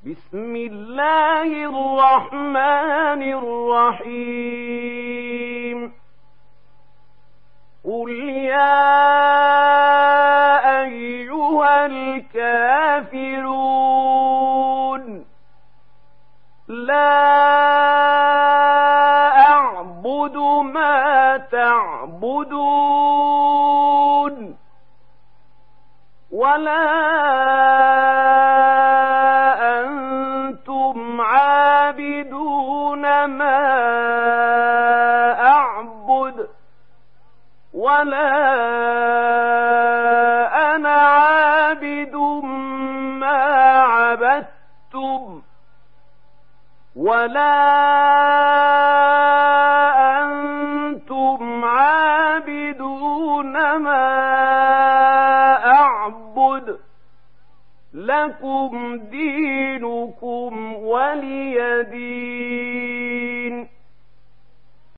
بسم الله الرحمن الرحيم قل يا أيها الكافرون لا أعبد ما تعبدون ولا أنتم عابدون ما أعبد ولا أنا عابد ما عبدتم ولا أنتم عابدون ما أعبد لكم دينكم ولي